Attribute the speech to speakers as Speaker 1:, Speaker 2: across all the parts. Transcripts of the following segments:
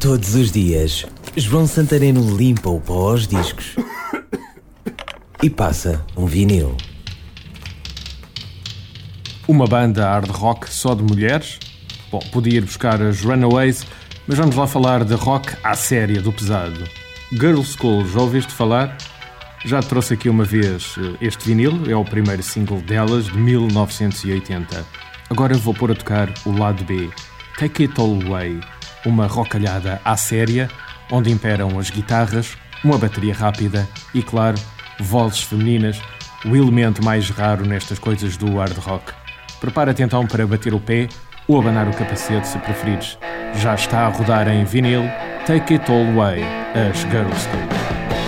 Speaker 1: Todos os dias, João Santareno limpa o pó aos discos e passa um vinil.
Speaker 2: Uma banda hard rock só de mulheres? Bom, podia ir buscar as Runaways, mas vamos lá falar de rock à séria, do pesado. Girls' School, já ouviste falar? Já te trouxe aqui uma vez este vinil, é o primeiro single delas, de 1980. Agora eu vou pôr a tocar o lado B, Take It All Away, uma rockalhada à séria, onde imperam as guitarras, uma bateria rápida e, claro, vozes femininas, o elemento mais raro nestas coisas do hard rock. Prepara-te então para bater o pé ou abanar o capacete, se preferires. Já está a rodar em vinil Take It All Away, as Girls' School.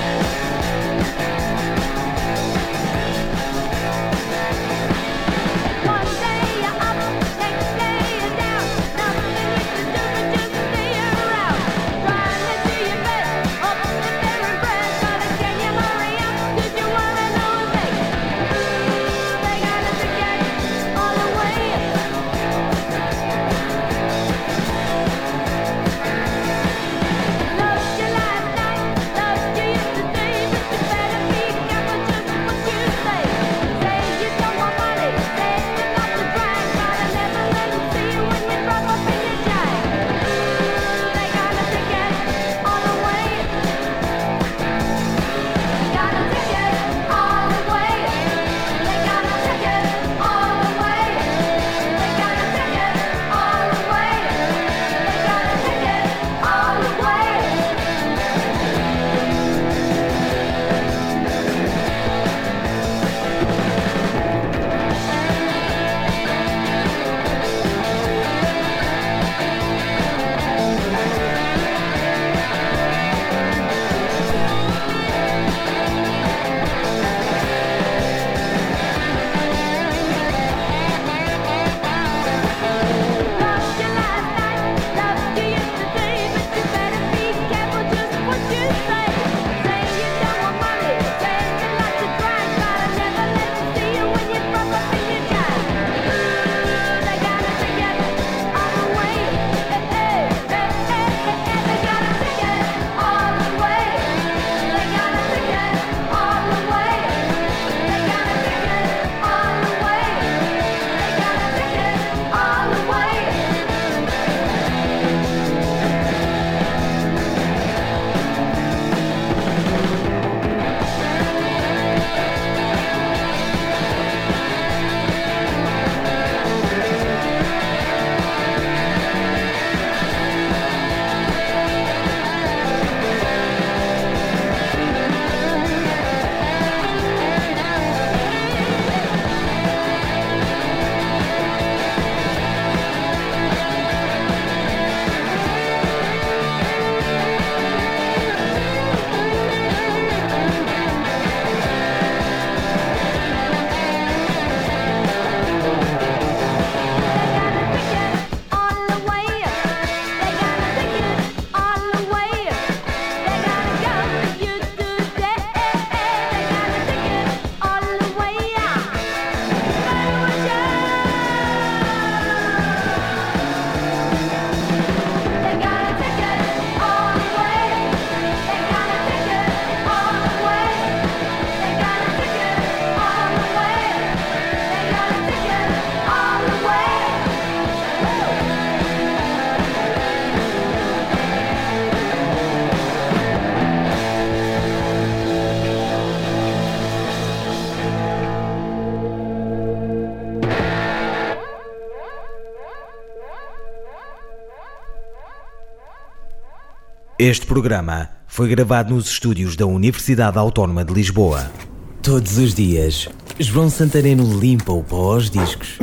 Speaker 1: Este programa foi gravado nos estúdios da Universidade Autónoma de Lisboa. Todos os dias, João Santareno limpa o pó aos discos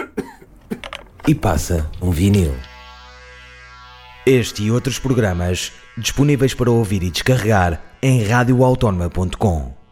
Speaker 1: e passa um vinil. Este e outros programas disponíveis para ouvir e descarregar em radioautónoma.com.